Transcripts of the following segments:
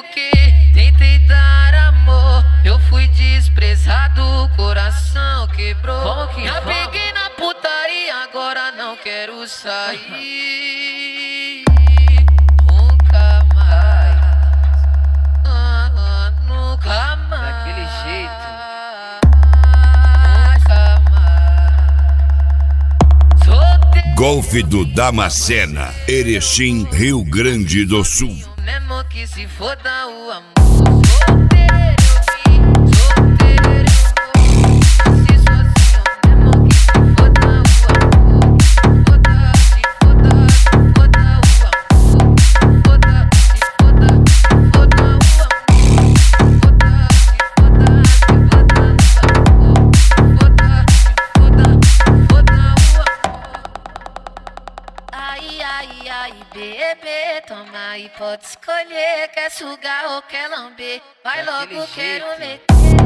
porque tentei dar amor, eu fui desprezado, o coração quebrou. Já peguei na putaria, agora não quero sair. Nunca mais, nunca mais. Daquele jeito. Golfe do Damascena, Erechim, Rio Grande do Sul. Mesmo que se foda o amor. Ai, bebê, toma aí, pode escolher. Quer sugar ou quer lamber? Vai Daquele logo, jeito. quero meter.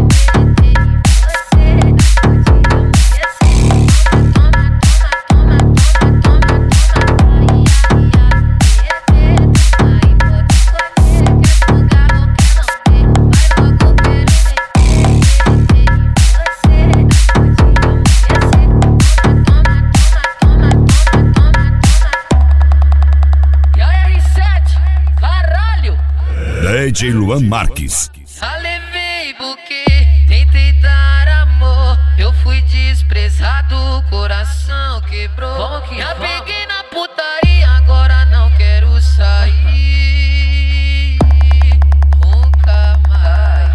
DJ Luan Marques. Já levei buquê, tentei dar amor, eu fui desprezado, o coração quebrou. Já peguei na putaria, agora não quero sair. Nunca mais,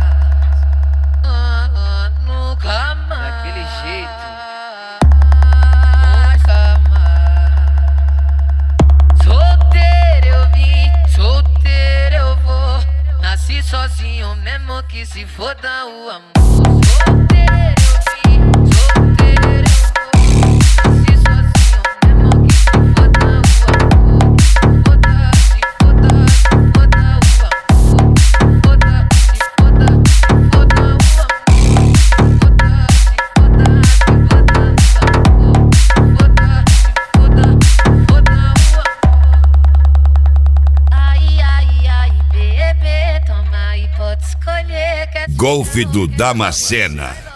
nunca mais. Daquele jeito. Nunca mais. Solteiro eu vim, solteiro eu vou. Nasci sozinho, mesmo que se foda o amor. Solteiro eu vim, solteiro eu vou. Nasci sozinho, mesmo que se foda o amor. Foda, se foda, foda o amor. Foda, se foda, foda o amor. Foda, se foda, foda o amor. Foda, se foda, foda o amor. Ai, bebê, toma aí, pode escolher. Golfe do Damascena.